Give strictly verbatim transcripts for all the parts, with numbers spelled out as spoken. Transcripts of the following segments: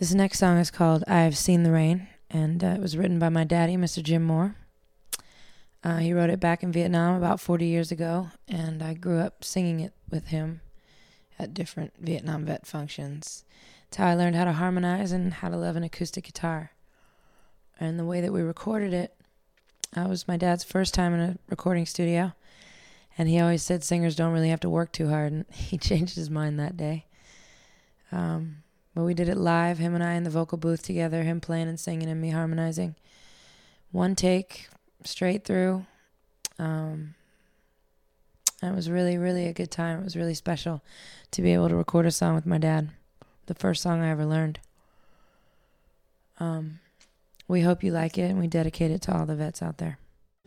This next song is called I've Seen the Rain, and uh, it was written by my daddy, Mister Jim Moore. Uh, he wrote it back in Vietnam about forty years ago, and I grew up singing it with him at different Vietnam vet functions. It's how I learned how to harmonize and how to love an acoustic guitar. And the way that we recorded it, uh, was my dad's first time in a recording studio, and he always said singers don't really have to work too hard, and he changed his mind that day. Um... But we did it live, him and I in the vocal booth together, him playing and singing and me harmonizing. One take, straight through. Um, it was really, really a good time. It was really special to be able to record a song with my dad. The first song I ever learned. Um, we hope you like it, and we dedicate it to all the vets out there.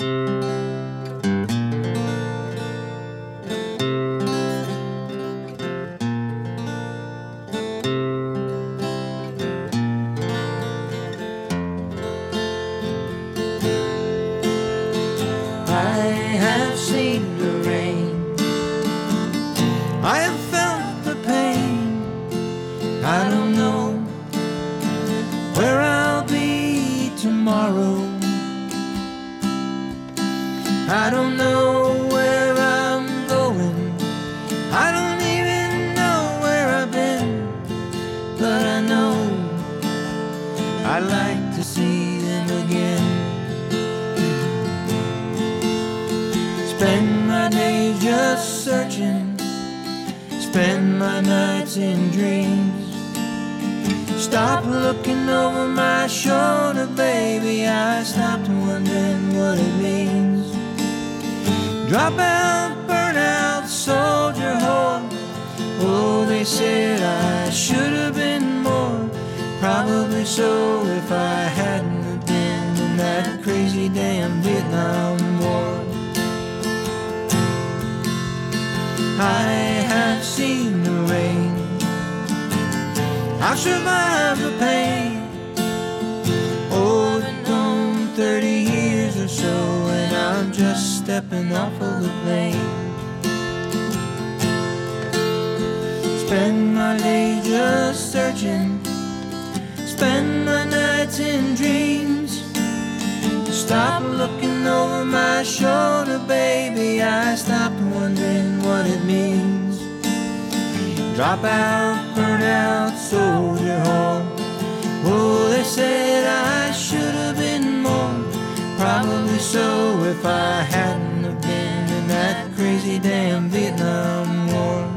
Seen the rain, I have felt the pain. I don't know where I'll be tomorrow. I don't know where I'm going. I don't even know where I've been. But I know I'd like to see them again. Spend my days just searching, spend my nights in dreams. Stop looking over my shoulder, baby, I stopped wondering what it means. Drop out, burn out, soldier hole. Oh, they said I should have been more. Probably so if I hadn't have been in that crazy damn Vietnam War. I have seen the rain, I've survived the pain. Oh, it's been thirty years or so, and I'm just stepping off of the plane. Spend my day just searching, spend my nights in dreams. Stop looking over my shoulder, baby, I stopped wondering what it means. Drop out, burn out, soldier home. Oh, they said I should have been more. Probably so if I hadn't have been in that crazy damn Vietnam War.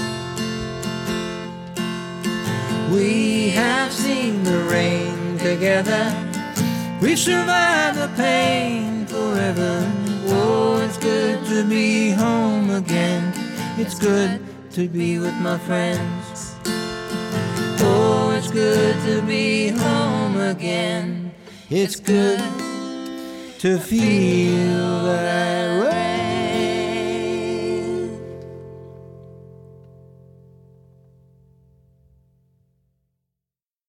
We have seen the rain together, we've survived the pain forever. Oh, it's good to be home again. It's good to be with my friends. Oh, it's good to be home again. It's good to feel that I